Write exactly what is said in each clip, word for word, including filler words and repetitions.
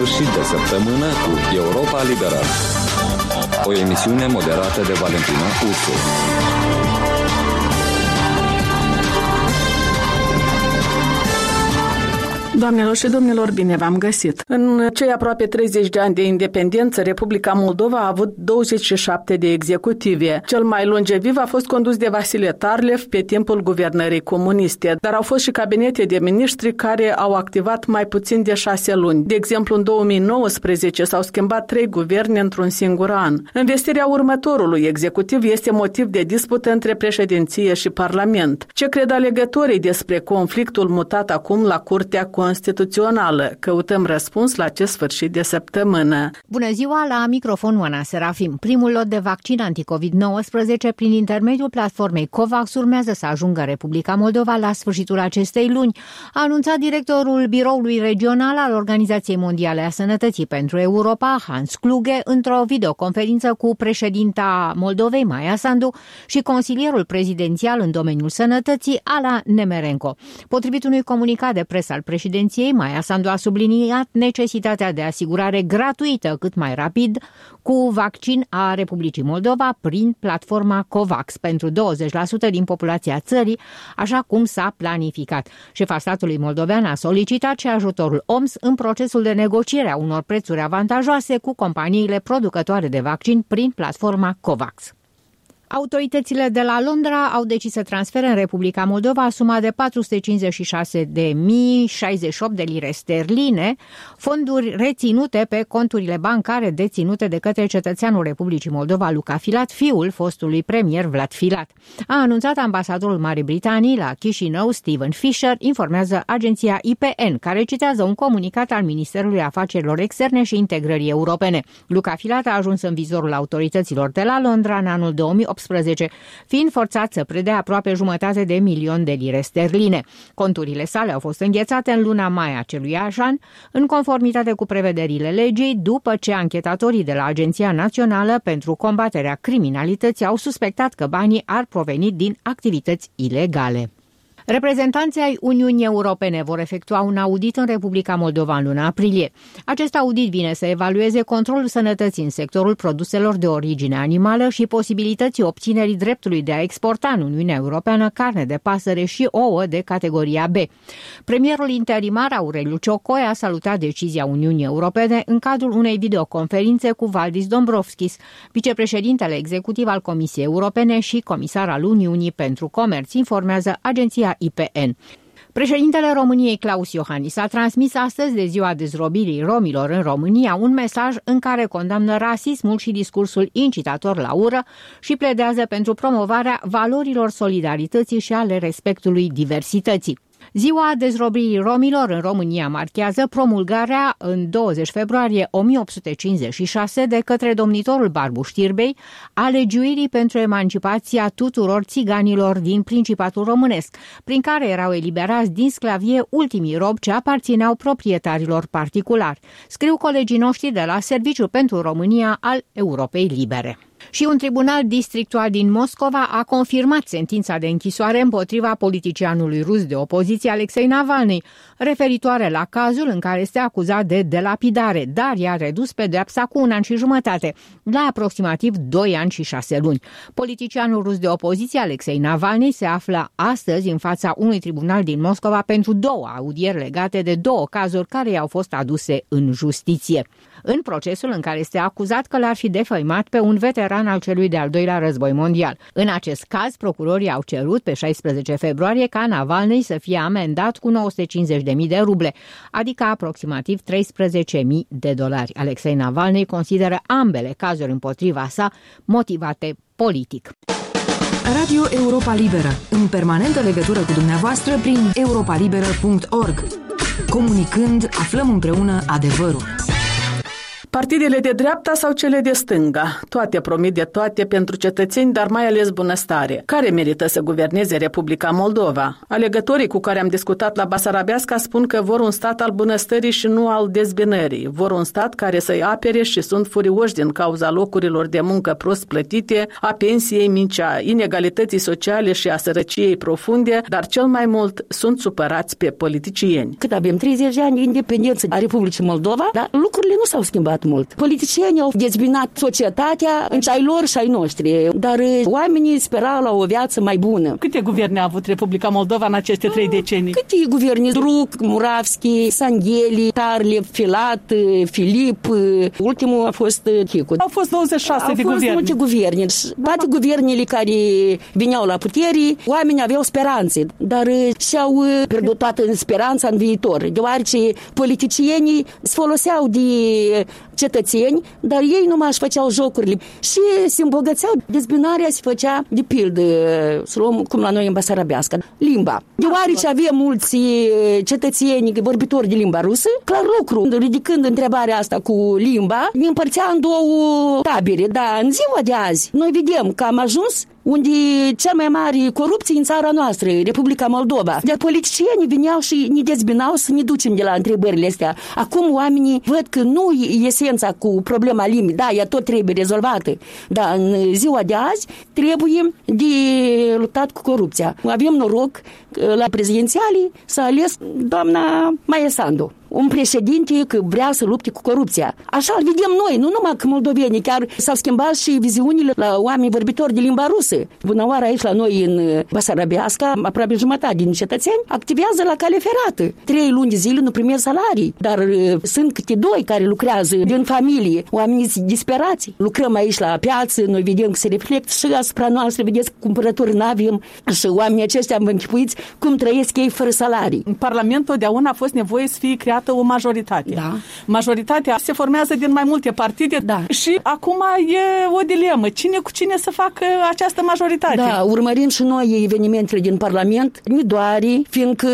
sfârșit de săptămână cu Europa Liberă. O emisiune moderată de Valentina Ursu. Doamnelor și domnilor, bine v-am găsit! În cei aproape treizeci de ani de independență, Republica Moldova a avut douăzeci și șapte de executive. Cel mai longeviv a fost condus de Vasile Tarlev pe timpul guvernării comuniste, dar au fost și cabinete de miniștri care au activat mai puțin de șase luni. De exemplu, în două mii nouăsprezece s-au schimbat trei guverne într-un singur an. Învestirea următorului executiv este motiv de dispută între președinție și Parlament. Ce cred alegătorii despre conflictul mutat acum la Curtea Constituțională? Căutăm răspuns la acest sfârșit de săptămână. Bună ziua, la microfon Oana Serafim. Primul lot de vaccin anticovid nouăsprezece prin intermediul platformei COVAX urmează să ajungă în Republica Moldova la sfârșitul acestei luni, a anunțat directorul biroului regional al Organizației Mondiale a Sănătății pentru Europa, Hans Kluge, într-o videoconferință cu președinta Moldovei, Maia Sandu, și consilierul prezidențial în domeniul sănătății, Ala Nemerenko. Potrivit unui comunicat de presă al președinției, Maia Sandu a subliniat necesitatea de asigurare gratuită cât mai rapid cu vaccin a Republicii Moldova prin platforma COVAX pentru douăzeci la sută din populația țării, așa cum s-a planificat. Șefa statului moldovean a solicitat și ajutorul O M S în procesul de negociere a unor prețuri avantajoase cu companiile producătoare de vaccin prin platforma COVAX. Autoritățile de la Londra au decis să transfere în Republica Moldova suma de patru sute cincizeci și șase de mii șaizeci și opt de lire sterline, fonduri reținute pe conturile bancare deținute de către cetățeanul Republicii Moldova, Luca Filat, fiul fostului premier Vlad Filat. A anunțat ambasadorul Marii Britanii la Chișinău, Stephen Fisher, informează agenția I P N, care citează un comunicat al Ministerului Afacerilor Externe și Integrării Europene. Luca Filat a ajuns în vizorul autorităților de la Londra în anul două mii optsprezece, fiind forțat să predea aproape jumătate de milion de lire sterline. Conturile sale au fost înghețate în luna mai aceluiași an, în conformitate cu prevederile legii, după ce anchetatorii de la Agenția Națională pentru Combaterea Criminalității au suspectat că banii ar proveni din activități ilegale. Reprezentanții ai Uniunii Europene vor efectua un audit în Republica Moldova în luna aprilie. Acest audit vine să evalueze controlul sănătății în sectorul produselor de origine animală și posibilității obținerii dreptului de a exporta în Uniunea Europeană carne de pasăre și ouă de categoria B. Premierul interimar Aureliu Ciocoi a salutat decizia Uniunii Europene în cadrul unei videoconferințe cu Valdis Dombrovskis, vicepreședintele executiv al Comisiei Europene și comisar al Uniunii pentru Comerț, informează agenția I P N. Președintele României Claus Iohannis a transmis astăzi, de ziua dezrobirii romilor în România, un mesaj în care condamnă rasismul și discursul incitator la ură și pledează pentru promovarea valorilor solidarității și ale respectului diversității. Ziua dezrobirii romilor în România marchează promulgarea în douăzeci februarie o mie opt sute cincizeci și șase de către domnitorul Barbu Știrbei a legiuirii pentru emancipația tuturor țiganilor din Principatul Românesc, prin care erau eliberați din sclavie ultimii robi ce aparțineau proprietarilor particulari. Scriu colegii noștri de la Serviciul pentru România al Europei Libere. Și un tribunal districtual din Moscova a confirmat sentința de închisoare împotriva politicianului rus de opoziție Alexei Navalny, referitoare la cazul în care este acuzat de delapidare, dar i-a redus pedeapsa cu un an și jumătate, la aproximativ doi ani și șase luni. Politicianul rus de opoziție Alexei Navalny se află astăzi în fața unui tribunal din Moscova pentru două audieri legate de două cazuri care i-au fost aduse în justiție. În procesul în care este acuzat că l-ar fi defăimat pe un veteran al celui de-al doilea război mondial. În acest caz, procurorii au cerut pe șaisprezece februarie ca Navalny să fie amendat cu nouă sute cincizeci de mii de ruble, adică aproximativ treisprezece mii de dolari. Alexei Navalny consideră ambele cazuri împotriva sa motivate politic. Radio Europa Liberă, în permanentă legătură cu dumneavoastră prin europa liberă punct org. Comunicând, aflăm împreună adevărul. Partidele de dreapta sau cele de stânga, toate promit de toate pentru cetățeni, dar mai ales bunăstare. Care merită să guverneze Republica Moldova? Alegătorii cu care am discutat la Basarabeasca spun că vor un stat al bunăstării și nu al dezbinării. Vor un stat care să-i apere și sunt furioși din cauza locurilor de muncă prost plătite, a pensiei mici, a inegalității sociale și a sărăciei profunde, dar cel mai mult sunt supărați pe politicieni. Cât avem treizeci de ani de independență a Republicii Moldova, dar lucrurile nu s-au schimbat mult. Politicienii au dezbinat societatea în ai lor și ai noștri, dar oamenii sperau la o viață mai bună. Câte guverne a avut Republica Moldova în aceste trei decenii? Câte guverne? Druc, Muravski, Sangheli, Tarlev, Filat, Filip, ultimul a fost Chicu. Au fost douăzeci și șase au de fost guverne. multe guverne. Toate guvernele care veneau la putere, oamenii aveau speranțe, dar și-au pierdut toată speranța în viitor, deoarece politicienii se foloseau de cetățeni, dar ei numai își făceau jocurile și se îmbogățeau. Dezbinarea se făcea de pildă, să luăm cum la noi în Basarabeasca, limba. Deoarece avem mulți cetățeni vorbitori de limba rusă, clar lucru, ridicând întrebarea asta cu limba, ne împărțea în două tabere, dar în ziua de azi noi vedem că am ajuns unde cea mai mare corupție în țara noastră, Republica Moldova. Dar politicienii veneau și ne dezbinau să ne ducem de la întrebările astea. Acum oamenii văd că nu e esența cu problema limbii. Da, ea tot trebuie rezolvată. Dar în ziua de azi trebuie de luptat cu corupția. Avem noroc la prezidențialii s-a ales doamna Maia Sandu, un președinte că vrea să lupte cu corupția. Așa îl vedem noi, nu numai că moldovenii, chiar s-au schimbat și viziunile la oameni vorbitori de limba rusă. Bună oară, aici la noi în Basarabeasca, aproape jumătate din cetățeni activează la cale ferată. Trei luni de zile nu primesc salarii, dar uh, sunt câte doi care lucrează din familie, oamenii disperați. Lucrăm aici la piață, noi vedem că se reflectă și asupra noastră, vedeți că cumpărături n-avem și oamenii aceștia, vă închipuiți cum trăiesc ei fără salarii. În Parlament totdeauna a fost nevoie să fie creată o majoritate. Da. Majoritatea se formează din mai multe partide, da. Și acum e o dilemă. Cine cu cine să facă această majoritate? Da, urmărim și noi evenimentele din Parlament. Ne doare, fiindcă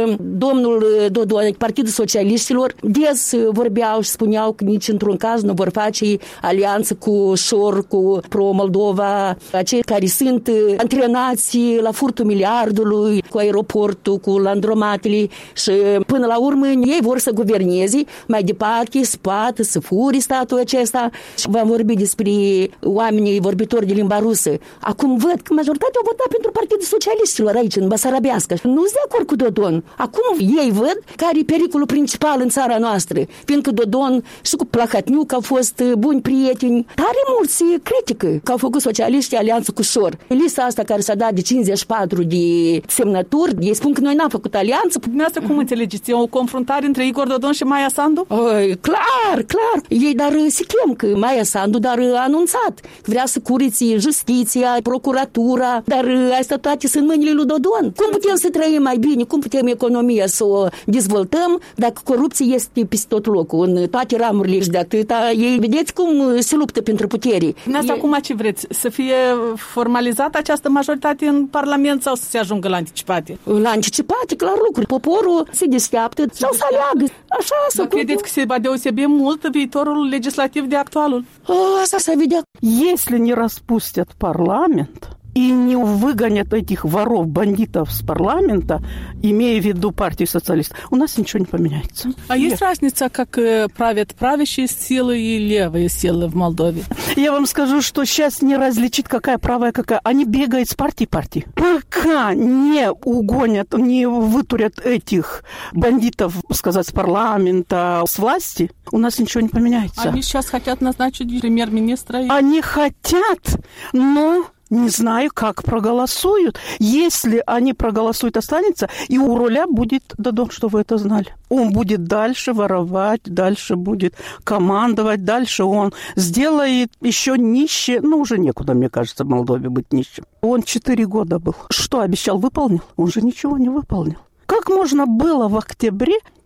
domnul Dodon, Partidul Socialiștilor, des vorbeau și spuneau că nici într-un caz nu vor face alianță cu Șor, cu Pro-Moldova, acei care sunt antrenați la furtul miliardului, cu aeroportul, cu landromatele și până la urmă ei vor să guverneze mai departe, spate, să furi statul acesta. Și v-am vorbit despre oamenii vorbitori de limba rusă. Acum văd că majoritatea au votat pentru Partidul Socialiștilor aici, în Basarabeasca. Nu sunt de acord cu Dodon. Acum ei văd care e pericolul principal în țara noastră. Fiindcă Dodon și cu Plahotniuc au fost buni prieteni. Tare mulți critică că au făcut socialiștii alianță cu Șor. Lista asta care s-a dat de cincizeci și patru de semnături, ei spun că noi n-am făcut alianță. Dumneavoastră cum înțelegeți? E o confruntare între Igor Dodon și Maia Sandu? Oi, clar, clar. Ei dar se chem că Maia Sandu dar a anunțat că vrea să curiți justiția, procuratura, dar astea toate sunt mâinile lui Dodon. Cum putem să trăim mai bine? Cum putem economia să o dezvoltăm dacă corupția este peste tot locul, în toate ramurile și de atâta? Ei, vedeți cum se luptă pentru putere. Asta e... acum ce vreți? Să fie formalizată această majoritate în Parlament sau să se ajungă la anticipate? La anticipate, clar lucru. Poporul se deșteaptă sau să aleagă. Așa, să credeți că se va deosebi mult viitorul legislativ de actualul? O, asta să vedea. Если не распустят парламент и не выгонят этих воров, бандитов с парламента, имея в виду партию социалистов, у нас ничего не поменяется. А есть разница, как правят правящие силы и левые силы в Молдове? Я вам скажу, что сейчас не различить, какая правая, какая. Они бегают с партии в партии. Пока не угонят, не вытурят этих бандитов, сказать, с парламента, с власти, у нас ничего не поменяется. Они сейчас хотят назначить премьер-министра. Они хотят, но... Не знаю, как проголосуют. Если они проголосуют, останется, и у руля будет Додон, что вы это знали. Он будет дальше воровать, дальше будет командовать, дальше он сделает еще нище. Ну, уже некуда, мне кажется, в Молдове быть нищим. Он четыре года был. Что обещал, выполнил? Он же ничего не выполнил. Как можно было в октябре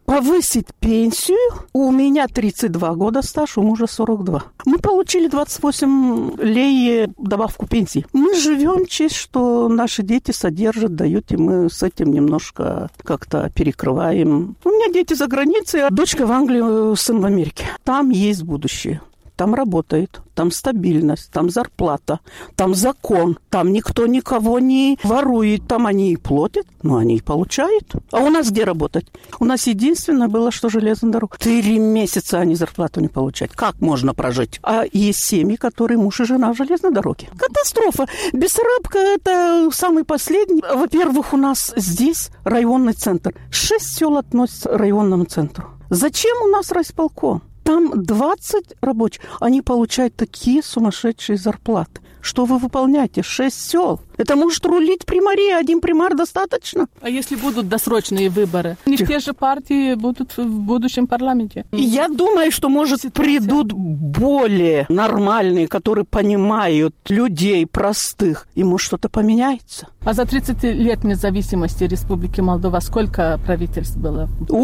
повысить пенсию. У меня тридцать два года стаж, у мужа сорок два. Мы получили двадцать восемь лей добавку пенсии. Мы живем честь, что наши дети содержат, дают, и мы с этим немножко как-то перекрываем. У меня дети за границей, а дочка в Англии, сын в Америке. Там есть будущее. Там работает, там стабильность, там зарплата, там закон, там никто никого не ворует, там они и платят, но они и получают. А у нас где работать? У нас единственное было, что железная дорога. Три месяца они зарплату не получают. Как можно прожить? А есть семьи, которые муж и жена в железной дороге. Катастрофа. Бессарабка – это самый последний. Во-первых, у нас здесь районный центр. Шесть сел относятся к районному центру. Зачем у нас райисполком? Там двадцать рабочих. Они получают такие сумасшедшие зарплаты. Что вы выполняете? Шесть сел. Это может рулить примария. Один примар достаточно. А если будут досрочные выборы? Не те же партии будут в будущем парламенте? Я думаю, что, может, придут более нормальные, которые понимают людей простых. И, может, что-то поменяется. А за тридцать лет независимости Республики Молдова сколько правительств было?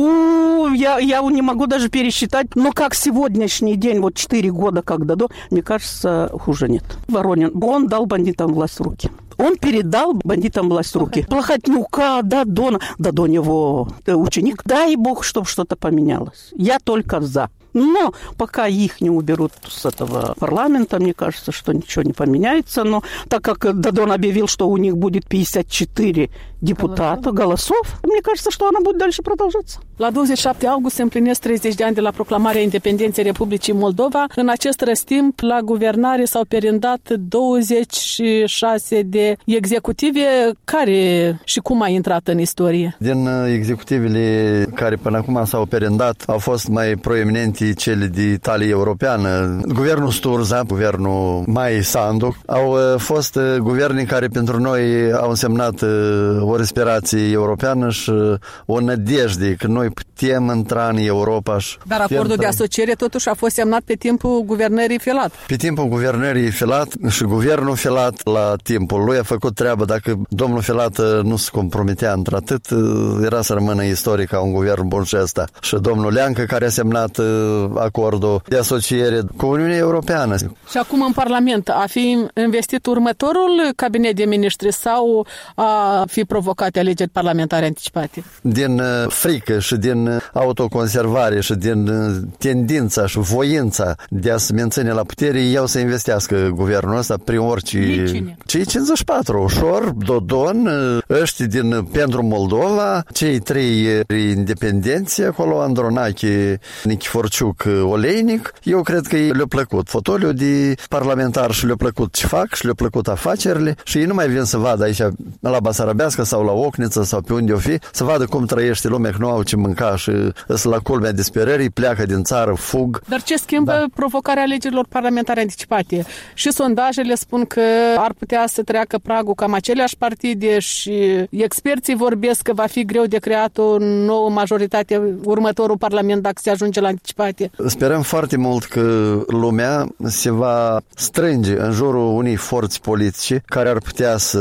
У, я, я не могу даже пересчитать. Но как сегодняшний день, вот четыре года, как Дадон, мне кажется, хуже нет. Воронин, он дал бандитам власть в руки. Он передал бандитам власть в руки. Плохотнюка, Дадона. Дадон его ученик. Дай бог, чтобы что-то поменялось. Я только за. Но пока их не уберут с этого парламента, мне кажется, что ничего не поменяется. Но так как Дадон объявил, что у них будет пятьдесят четыре депутата, голосов, мне кажется, что она будет дальше продолжаться. La douăzeci și șapte august se împlinesc treizeci de ani de la proclamarea independenței Republicii Moldova. În acest răstimp, la guvernare s-au perindat douăzeci și șase de executive. Care și cum a intrat în istorie? Din executivele care până acum s-au perindat au fost mai proeminenti cele de talie europeană. Guvernul Sturza, guvernul Mai Sandu, au fost guverne care pentru noi au însemnat o respirație europeană și o nădejde că noi putem intra în Europa. Dar acordul de asociere totuși a fost semnat pe timpul guvernării Filat. Pe timpul guvernării Filat și guvernul Filat la timpul lui a făcut treabă. Dacă domnul Filat nu se compromitea într-atât, era să rămână istoric ca un guvern bun și ăsta. Și domnul Leancă care a semnat acordul de asociere cu Uniunea Europeană. Și acum în Parlament a fi investit următorul cabinet de miniștri sau a fi provocate alegeri parlamentare anticipate? Din frică și din autoconservare și din tendința și voința de a se menține la putere, iau să investească guvernul ăsta prin orice... Cei cincizeci și patru, ușor, Dodon, ăștia din pentru Moldova, cei trei independenți acolo, Andronache, Nichiforciuc, Oleinic, eu cred că le-a plăcut fotoliul de parlamentar și le-a plăcut ce fac și le-a plăcut afacerile și ei nu mai vin să vadă aici la Basarabească sau la Ocniță sau pe unde o fi, să vadă cum trăiește lumea, că nu au ce mânca și sunt la culmea disperării, pleacă din țară, fug. Dar ce schimbă da. provocarea alegerilor parlamentare anticipate? Și sondajele spun că ar putea să treacă pragul cam aceleași partide și experții vorbesc că va fi greu de creat o nouă majoritate următorul parlament dacă se ajunge la anticipate. Sperăm foarte mult că lumea se va strânge în jurul unei forțe politice care ar putea să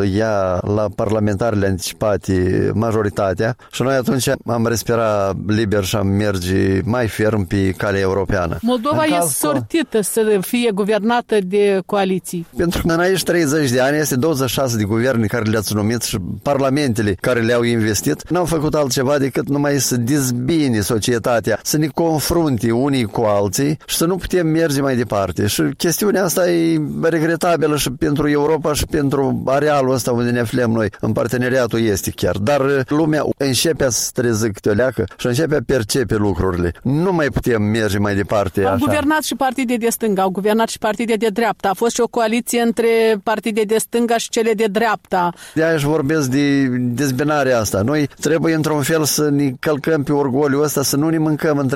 ia la parlamentarele anticipate majoritatea și noi atunci am respira liber și am merge mai ferm pe calea europeană. Moldova e sortită să fie guvernată de coaliții. Pentru că în aici treizeci de ani este douăzeci și șase de guverne care le-ați numit și parlamentele care le-au investit n-au făcut altceva decât numai să dezbine societatea, să ne confrunte unii cu alții și să nu putem merge mai departe. Și chestiunea asta e regretabilă și pentru Europa și pentru arealul ăsta unde ne aflăm noi, în parteneriatul estic chiar. Dar lumea începe să se treză câte o leacă și începe a percepe lucrurile. Nu mai putem merge mai departe. Au așa. guvernat și partide de stânga, au guvernat și partide de dreapta. A fost și o coaliție între partide de stânga și cele de dreapta. De-aia își vorbesc de dezbinarea asta. Noi trebuie într-un fel să ne călcăm pe orgoliul ăsta, să nu ne mâncăm între noi, cum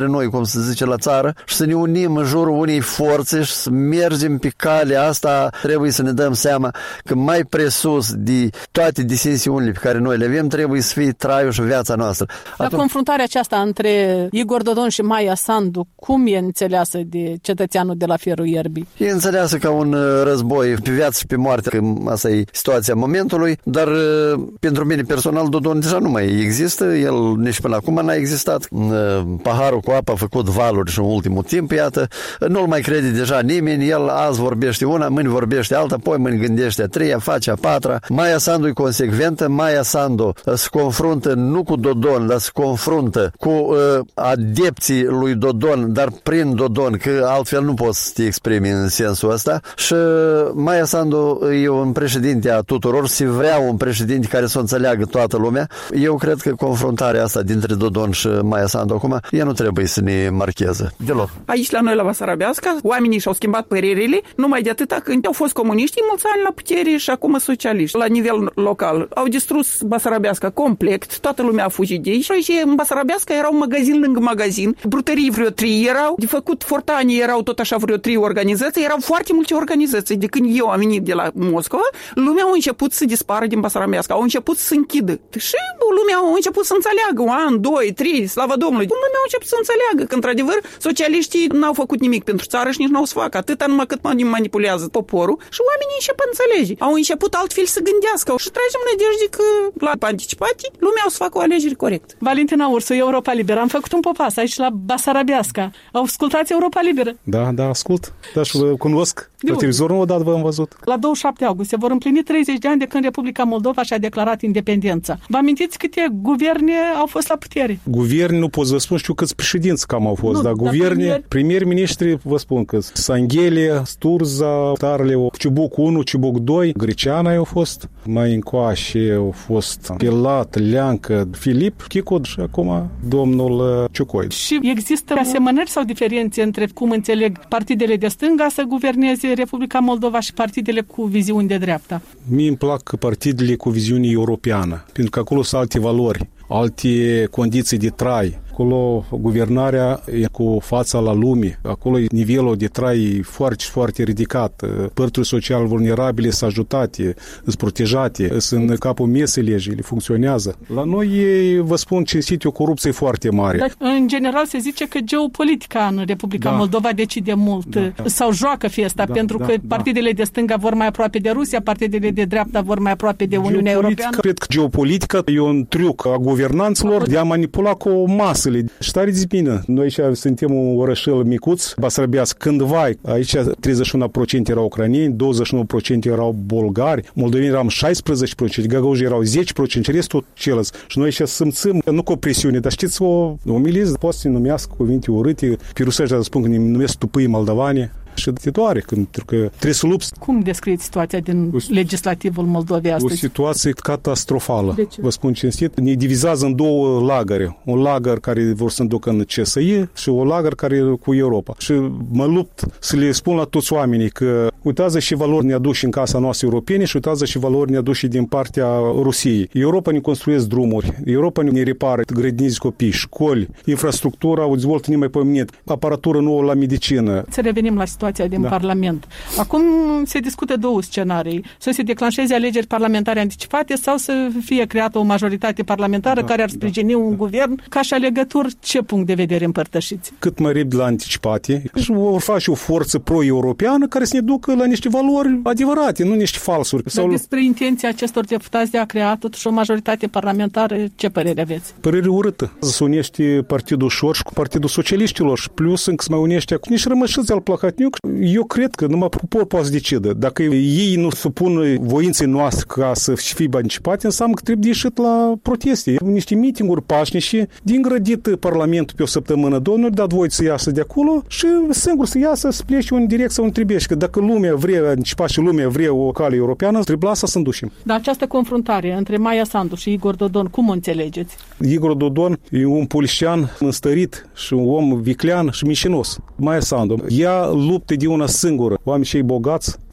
cum se zice la țară, și să ne unim în jurul unei forțe și să mergem pe calea asta. Trebuie să ne dăm seama că mai presus de toate disensiunile pe care noi le avem, trebuie să fie traiul și viața noastră. Dar Atunci... confruntarea aceasta între Igor Dodon și Maia Sandu, cum e înțeleasă de cetățeanul de la Fierul Ierbii? E înțeleasă ca un război pe viață și pe moarte, că asta e situația momentului, dar pentru mine personal Dodon deja nu mai există, el nici până acum n-a existat. Paharul cu apă a făcut valuri și în ultimul timp, iată, nu-l mai crede deja nimeni, el azi vorbește una, mâine vorbește alta, apoi mâine gândește a treia, face a patra. Maia Sandu e consecventă, Maia Sandu se confruntă nu cu Dodon, dar se confruntă cu uh, adepții lui Dodon, dar prin Dodon, că altfel nu poți să te exprimi în sensul ăsta. Și Maia Sandu e un președinte a tuturor, se vrea un președinte care să o înțeleagă toată lumea. Eu cred că confruntarea asta dintre Dodon și Maia Sandu acum, ea nu trebuie să ne marcheze deloc. Aici la noi la Basarabeasca, oamenii și-au schimbat părerile numai de atâta când au fost comuniști mulți ani la putere și acum socialiști. La nivel local au distrus Basarabeasca complet, toată lumea a fugit de aici și în Basarabeasca era un magazin lângă magazin, brutării vreo trei erau, de făcut fortanii erau tot așa vreo trei organizații, erau foarte multe organizații. De când eu am venit de la Moscova, lumea a început să dispară din Basarabeasca, au început să se închidă. Și lumea a început să înțeleagă, un an, doi, trei, slavă Domnului. Lumea a început să înțeleagă că, într-adevăr, socialiștii n-au făcut nimic pentru țară și nici n-au să facă, atâta numai cât manipulează poporul și oamenii încep să înțelege. Au început altfel să gândească și tragem nădejde că la participate lumea o să facă o alegere corectă. Valentina Ursu, Europa Liberă. Am făcut un popas aici la Basarabeasca. Ascultați Europa Liberă? Da, da, ascult. Da, și vă cunosc. Pe televizor nu o dată v-am văzut. La douăzeci și șapte august se vor împlini treizeci de ani de când Republica Moldova și-a declarat independența. Vă amintiți câte guverne au fost la putere? Guverne nu pot să vă spun, știu câți președinți cam au fost, nu, dar guverne, dar premier ministri, vă spun că Sanghelie, Sturza, Tarleu, Ciubuc unu, Ciubuc doi, Greceana au fost, mai încoace au fost Pilat, Leancă, Filip, Chicod și acum domnul Ciucoi. Și există asemănări sau diferențe între cum înțeleg partidele de stânga să guverneze Republica Moldova și partidele cu viziuni de dreapta? Mie îmi plac partidele cu viziune europeană, pentru că acolo sunt alte valori, alte condiții de trai. Acolo guvernarea e cu fața la lume, acolo nivelul de trai foarte, foarte ridicat. Părțile sociale vulnerabile sunt ajutate, sunt protejate, sunt în capul mesei legile, funcționează. La noi, vă spun cinstit, e o corupție foarte mare. Dar, în general, se zice că geopolitica în Republica da. Moldova decide mult da, da. sau joacă fiesta, da, pentru da, că da. partidele de stânga vor mai aproape de Rusia, partidele de dreapta vor mai aproape de Uniunea Europeană. Cred că geopolitica e un truc a guvernanților de a manipula cu o masă. Și tare de bine. Noi aici suntem un orășel micuț, Basarabeasca, cândva, aici treizeci și unu la sută erau ucraineni, douăzeci și nouă la sută erau bulgari, moldoveni eram șaisprezece la sută, gagauzi erau zece la sută, restul celălalt. Și noi aici simțim, nu cu o presiune, dar știți, o, o miliție poate să ne numească cuvinte urâte, pe rusești spun că ne numesc tupâi moldovani. Și te doare, pentru că trebuie să lupți. Cum descrieți situația din o, legislativul Moldovei astăzi? O situație catastrofală. Vă spun cinstit. Ne divizează în două lagăre. Un lagăr care vor să înducă în C S I și un lagăr care cu Europa. Și mă lupt să le spun la toți oamenii că uitați și valori ne aduși în casa noastră europene și uitați și valori ne aduși din partea Rusiei. Europa ne construiesc drumuri, Europa ne repară grădiniți copii, școli, infrastructura o dezvoltă nemaipomenit, aparatură nouă la medicină. Să revenim la situația din da. Parlament. Acum se discută două scenarii. Să se declanșeze alegeri parlamentare anticipate sau să fie creată o majoritate parlamentară da, care ar sprijini da, un da. guvern. Ca și alegători, ce punct de vedere împărtășiți? Cât mai repede la anticipate și vor face o forță pro-europeană care să ne ducă la niște valori adevărate, nu niște falsuri. Dar sau... despre intenția acestor deputați de a crea totuși o majoritate parlamentară, ce părere aveți? Părere urâtă. Se unește Partidul Șor și cu Partidul Socialiștilor și plus încă se mai unește cu niște rămășiți al Plahotniuc. Eu cred că numai popor poate să decide. Dacă ei nu supun voinței noastre ca să fie anticipate, înseamnă că trebuie ieșit la proteste. Niște mitinguri pașnice, din grădit Parlamentul pe o săptămână, două, nu dat voie să iasă de acolo și singur să iasă, să plece în direcție unde trebuie. Și că dacă lumea vrea anticipat și lumea vrea o cale europeană, trebuie asta să înducem. Dar această confruntare între Maia Sandu și Igor Dodon, cum o înțelegeți? Igor Dodon e un poliștian înstărit și un om viclean și mișinos. Maia Sandu, ea luptă de una singură. Oamenii cei bogați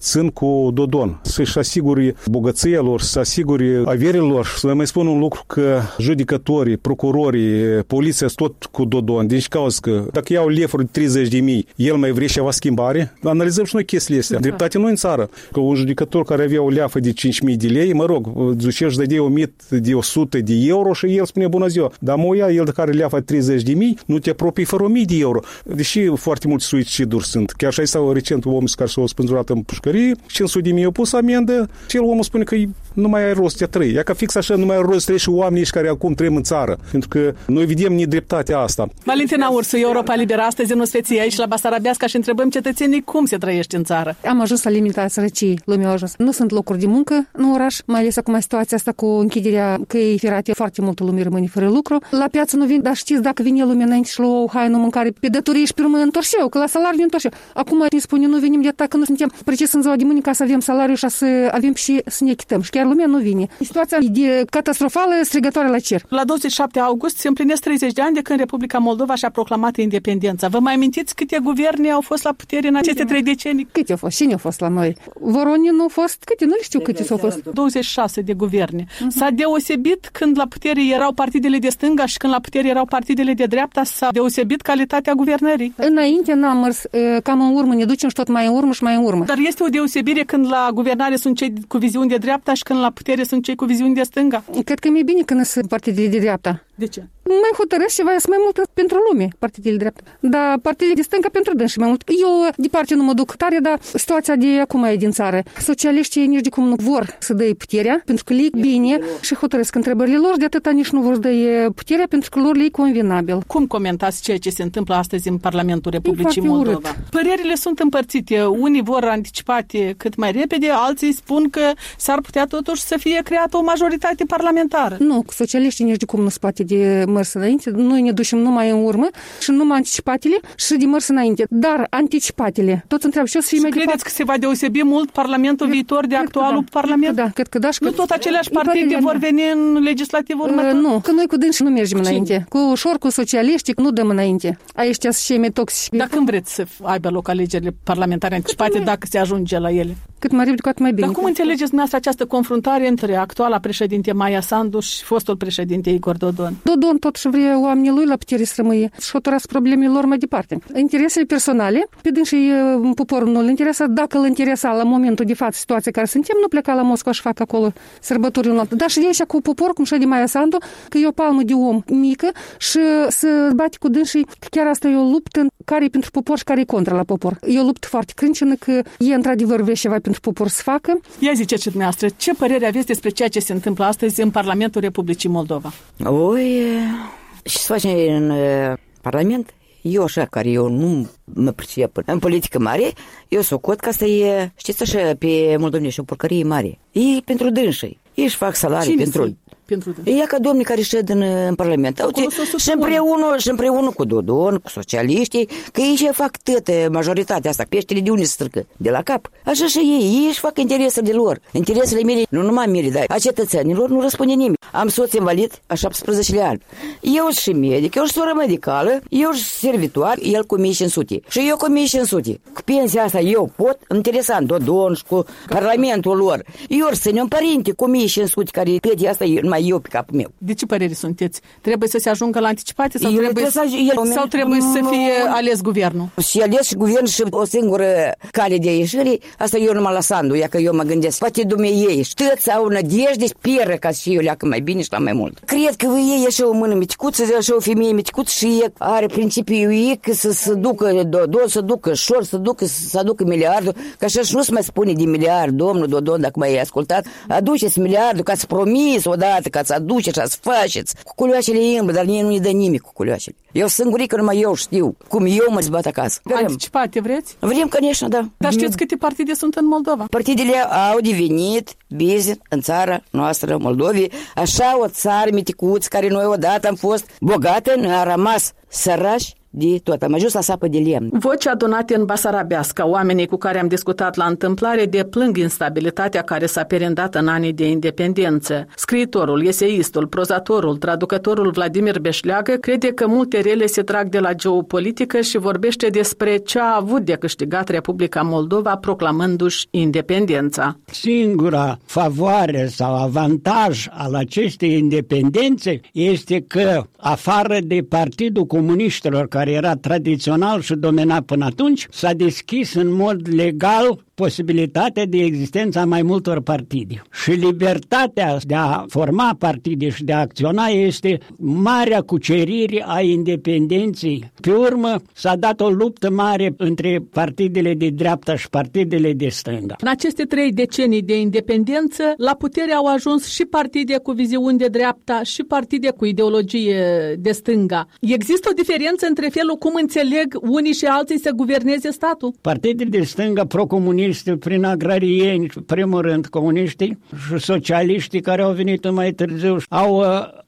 țin cu Dodon, să-și asigure bogăția lor, să asigure averile lor. Să mai spun un lucru că judecătorii, procurorii, poliția tot cu Dodon. Deci cauza că dacă iau lefuri de treizeci de mii, el mai vrea ceva schimbare, analizăm și noi chestiile astea. Da. Dreptate noi în țară. Că un judecător care avea o leafă de cinci mii de lei, mă rog, ducești de o mie de o sută de euro și el spune bună ziua. Dar mă ia el de care leafă de treizeci de mii, nu te apropii fără o mie de euro. Deși foarte mulți suiciduri sunt. Chiar și sau recent omul care s-a spânzurat în pușcărie, cinci sute de mii au pus amendă și el omul spune că nu mai ai rost de a trăi. Ia că fix așa nu mai ai rost de trăi și oamenii care acum trăim în țară. Pentru că noi vedem nedreptatea asta. Valentina Ursu, Europa Liberă, astăzi în Osveție, aici la Basarabeasca și întrebăm cetățenii cum se trăiește în țară. Am ajuns la limita sărăciei, lumea a ajuns. Nu sunt locuri de muncă în oraș, mai ales acum situația asta cu închiderea căii ferate, foarte multă lume rămâne fără lucru. La piață nu vin, dar știți, dacă vine lumea înainte și lua o haină, mâncare pe datorii și pe urmă întorșeu, că la salariu ne întorșeu. Acum ne spune, nu venim de atât, că nu suntem precis în ziua de mâine ca să avem salariu și să avem și să ne achităm. Și chiar lumea nu vine. Situația e catastrofală, strigătoare la cer. La douăzeci și șapte august se împlinesc treizeci de ani de când Republica Moldova și-a proclamat independența. Vă mai amintiți câte guverne au fost la putere în aceste trei decenii? Câte au fost? Cine au fost la noi? Voronin nu au fost? Câte? Nu știu câte au fost. douăzeci și șase de guverne. Uh-huh. S-a deosebit când la putere erau partidele de stânga și când la putere erau partidele de dreapta, s-a deosebit calitatea guvernării. Înainte n-am mers cam în urmă, ne ducem și tot mai în urmă și mai în urmă. Dar este o deosebire când la guvernare sunt cei cu viziuni de dreapta și când la putere sunt cei cu viziuni de stânga? Cred că e bine când sunt partidele de dreapta. De ce? Mai hotărăsc ceva, sunt mai mult pentru lume, partidele de dreapta. Dar partidele de stânga pentru dânsi mai mult. Eu, departe, nu mă duc tare, dar situația de acum e din țară. Socialiștii nici de cum nu vor să dea puterea, pentru că le e bine și hotărăsc întrebările lor, de atâta nici nu vor să dea puterea, pentru că lor le e convenabil. Cum comentați ceea ce se întâmplă astăzi în Parlamentul Republicii Moldova? Urât. Părerile sunt împărțite. Unii vor anticipate cât mai repede, alții spun că s-ar putea totuși să fie creată o majoritate parlamentară. Nu, socialiștii nici de cum nu se poate de mers înainte. Noi ne ducem numai în urmă și numai anticipatele și de mers înainte. Dar anticipatele, toți întreabă și o să fie și mai credeți departe. că se va deosebi mult Parlamentul cred, viitor de actualul da, Parlament? Da, cred că da. Și nu că tot aceleași partide vor veni în legislativul următor? Nu, că noi cu dânsi nu mergem cu înainte. Cine? Cu ușor, cu socialiștii, nu dăm înainte. Aici sunt și mai toxici. Dar când vreți să aibă loc alegerile parlamentare anticipate dacă se ajunge la ele? Cât mai repede, cu atât mai bine. Dar cum înțelegeți dumneavoastră această confruntare între actuala președinte Maia Sandu și fostul președinte Igor Dodon? Dodon tot și vrea oamenii lui la putere să rămâie și hotărăsc problemele lor mai departe. Interesele personale, pe dânsii poporul nu îl interesa, dacă îl interesa la momentul de față situația care suntem, nu pleca la Moscova și fac acolo sărbători un altă. Dar și de aici cu popor, cum și de Maia Sandu, că e o palmă de om mică și să bate cu dânsii, chiar asta e o luptă care e pentru popor și care e contra la popor. E o luptă foarte crâncenă că e într-adevăr vrea ceva pentru popor să facă. Ia ziceți dumneavoastră, ce părere aveți despre ceea ce se întâmplă astăzi în Parlamentul Republicii Moldova? Oi, și se face în uh, Parlament? Eu așa, care eu nu mă pricep în politică mare, eu socot că asta e, știți așa, pe moldovnești, o porcărie mare. E pentru dânsii. Ei își fac salarii Cine pentru... pentru e ca domnii care șed în, în Parlament. Uite, și împreună, și împreună cu Dodon, cu socialiștii, că ei și fac toată majoritatea asta. Peștele de unde se strâcă? De la cap. Așa și ei. Ei își fac interesele lor. Interesele mele, nu numai mele, dar a cetățenilor nu răspunde nimeni. Am soț invalid a șaptesprezece ani. Eu și medic, eu și soră medicală, eu și servitoar, el cu mie cinci sute. Și eu cu mie cinci sute. Cu pensia asta eu pot, interesant, Dodon și cu Parlamentul lor. Eu să ne părinte cu mie cinci sute, care tătii asta e numai eu pe capul meu. De ce părere sunteți? Trebuie să se ajungă la anticipate sau eu trebuie, să, el, sau trebuie nu, să fie ales guvernul? Și ales și guvern și o singură cale de ieșire, asta eu numai la Sandu, ia că eu mă gândesc, poate dumneiei, și toți au nădejde, speră ca și eu leacă mai bine și la mai mult. Cred că ei e și o mână miticuță, și o femeie miticuță și e are principiul ei că să se ducă Dodon, să ducă șor, să ducă, să aducă miliardul, că așa și nu se mai spune de miliard, domnul Dodon, dacă mai ai ascultat, aduceți miliardul, că ați promis odată, că ați aduceți, să faceți. Cu culioașele imbră, dar ei nu-i dă nimic cu culioașele. Eu singurică numai eu știu cum eu mă zbat acasă. Anticipate vreți? Vrem, конечно, da. Dar știți câte partide sunt în Moldova? Partidele au devenit bizi în țara noastră, Moldovii, așa o țară miticuță care noi odată am fost bogată, noi am rămas sărași de tot. Am ajuns la sapă de lemn. Voci adunate în Basarabeasca, oamenii cu care am discutat la întâmplare deplâng instabilitatea care s-a perindat în anii de independență. Scriitorul, eseistul, prozatorul, traducătorul Vladimir Beșleagă crede că multe rele se trag de la geopolitică și vorbește despre ce a avut de câștigat Republica Moldova proclamându-și independența. Singura favoare sau avantaj al acestei independențe este că, afară de Partidul Comuniștilor, care era tradițional și domina până atunci, s-a deschis în mod legal posibilitatea de existența mai multor partide. Și libertatea de a forma partide și de a acționa este marea cucerire a independenței. Pe urmă s-a dat o luptă mare între partidele de dreapta și partidele de stânga. În aceste trei decenii de independență, la putere au ajuns și partide cu viziuni de dreapta și partide cu ideologie de stânga. Există o diferență între felul cum înțeleg unii și alții să guverneze statul? Partidele de stânga pro-comuniste, prin agrarieni, primul rând comuniștii și socialiștii care au venit mai târziu, au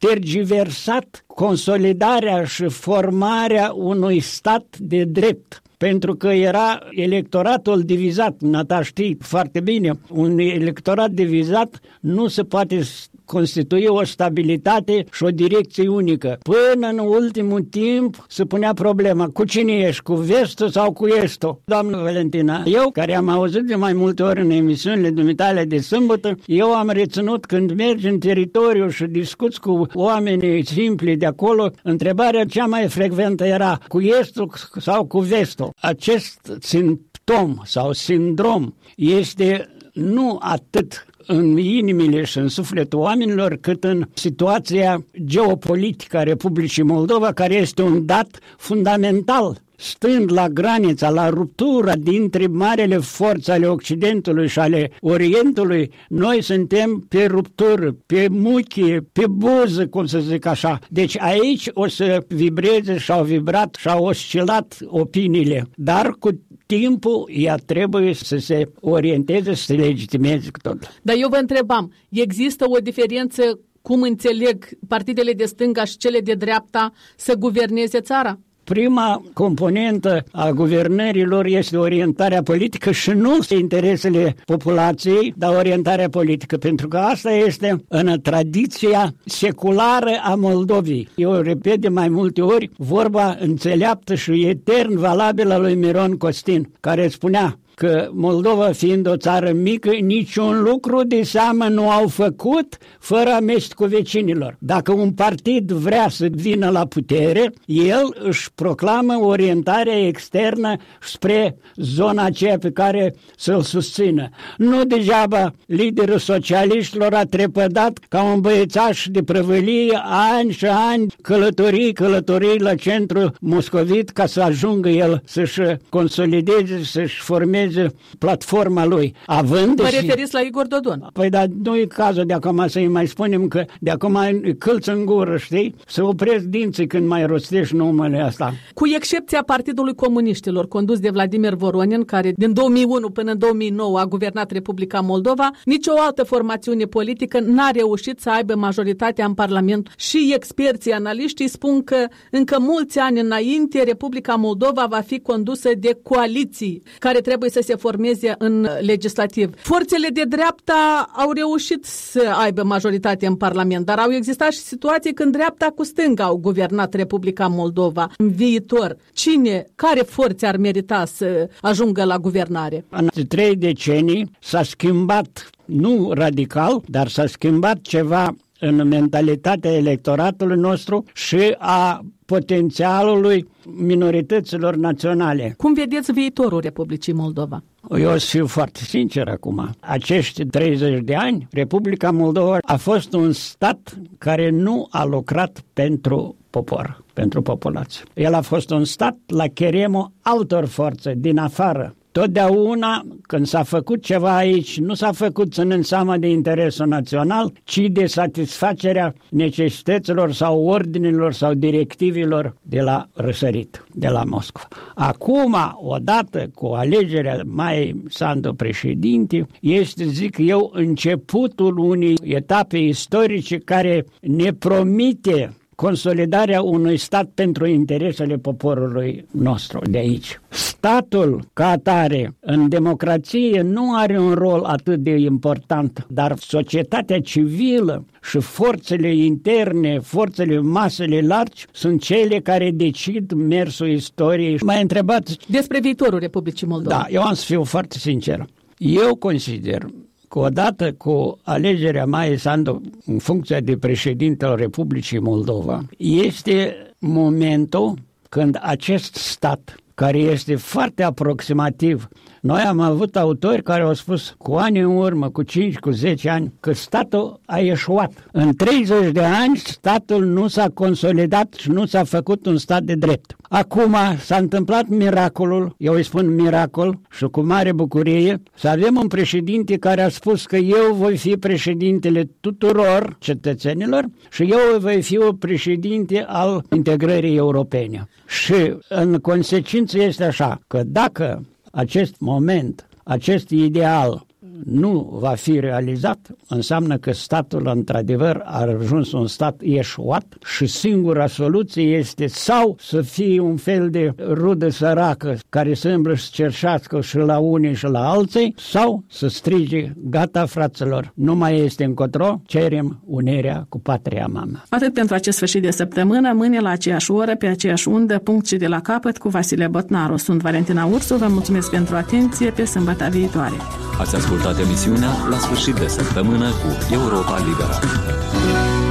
tergiversat consolidarea și formarea unui stat de drept. Pentru că era electoratul divizat, Nata știi foarte bine, un electorat divizat nu se poate constitui o stabilitate și o direcție unică. Până în ultimul timp se punea problema, cu cine ești, cu vestul sau cu estul? Doamnă Valentina, eu, care am auzit de mai multe ori în emisiunile dumitale de sâmbătă, eu am reținut când mergi în teritoriu și discuți cu oamenii simpli de acolo, întrebarea cea mai frecventă era cu estul sau cu vestul. Acest simptom sau sindrom este nu atât în inimile și în sufletul oamenilor, cât în situația geopolitică a Republicii Moldova, care este un dat fundamental. Stând la granița, la ruptura dintre marele forțe ale Occidentului și ale Orientului, noi suntem pe ruptură, pe muchie, pe buză, cum să zic așa. Deci aici o să vibreze și au vibrat și au oscilat opiniile, dar cu timpul ea trebuie să se orienteze, să se legitimeze cu tot. Dar eu vă întrebam, există o diferență cum înțeleg partidele de stânga și cele de dreapta să guverneze țara? Prima componentă a guvernărilor este orientarea politică și nu interesele populației, dar orientarea politică, pentru că asta este în tradiția seculară a Moldovei. Eu repet de mai multe ori vorba înțeleaptă și etern valabilă a lui Miron Costin, care spunea că Moldova, fiind o țară mică, niciun lucru de seamă nu au făcut fără amestecul vecinilor. Dacă un partid vrea să vină la putere, el își proclamă orientarea externă spre zona aceea pe care să-l susțină. Nu degeaba liderul socialiștilor a trepădat ca un băiețaș de prăvălie ani și ani, călătorii, călătorii la centrul moscovit ca să ajungă el să-și consolideze, să-și formeze platforma lui. Având Vă și... referiți la Igor Dodon? Păi, dar nu e cazul de acum să-i mai spunem că de acum câlți în gură, știi? Să opresc dinții când mai rostești numele ăsta. Cu excepția Partidului Comuniștilor, condus de Vladimir Voronin, care din două mii unu până în două mii nouă a guvernat Republica Moldova, nicio altă formațiune politică n-a reușit să aibă majoritatea în Parlament și experții, analiștii spun că încă mulți ani înainte Republica Moldova va fi condusă de coaliții care trebuie să se formeze în legislativ. Forțele de dreapta au reușit să aibă majoritate în Parlament, dar au existat și situații când dreapta cu stânga au guvernat Republica Moldova. În viitor, cine, care forțe ar merita să ajungă la guvernare? În trei decenii s-a schimbat, nu radical, dar s-a schimbat ceva în mentalitatea electoratului nostru și a potențialului minorităților naționale. Cum vedeți viitorul Republicii Moldova? Eu o să fiu foarte sincer acum. Acești treizeci de ani, Republica Moldova a fost un stat care nu a lucrat pentru popor, pentru populație. El a fost un stat la cheremul altor forțe din afară. Totdeauna, când s-a făcut ceva aici, nu s-a făcut ținând seama de interesul național, ci de satisfacerea necesităților sau ordinelor sau directivelor de la răsărit, de la Moscova. Acum, odată cu alegerea Mai Sandu președinte, este, zic eu, începutul unei etape istorice care ne promite consolidarea unui stat pentru interesele poporului nostru de aici. Statul ca atare în democrație nu are un rol atât de important, dar societatea civilă și forțele interne, forțele masele largi sunt cele care decid mersul istoriei. M-ai întrebat despre viitorul Republicii Moldova. Da, eu am să fiu foarte sincer. Eu consider că odată cu alegerea Maiei Sandu în funcția de președinte al Republicii Moldova, este momentul când acest stat, care este foarte aproximativ. Noi am avut autori care au spus cu ani în urmă, cu cinci, cu zece ani, că statul a eșuat. În treizeci de ani statul nu s-a consolidat și nu s-a făcut un stat de drept. Acum s-a întâmplat miracolul, eu îi spun miracol și cu mare bucurie, să avem un președinte care a spus că eu voi fi președintele tuturor cetățenilor și eu voi fi o președinte al integrării europene. Și în consecință este așa, că dacă acest moment, acest ideal nu va fi realizat, înseamnă că statul într-adevăr a ajuns un stat eșuat și singura soluție este sau să fie un fel de rudă săracă care să îmbră și cerșească și la unii și la alții, sau să strige, gata fraților, nu mai este încotro, cerem unirea cu patria mamă. Atât pentru acest sfârșit de săptămână, mâine la aceeași oră, pe aceeași undă, punct și de la capăt cu Vasile Botnaru. Sunt Valentina Ursu, vă mulțumesc pentru atenție, pe sâmbătă viitoare. Ați ascultat emisiunea La sfârșit de săptămână cu Europa Liberă.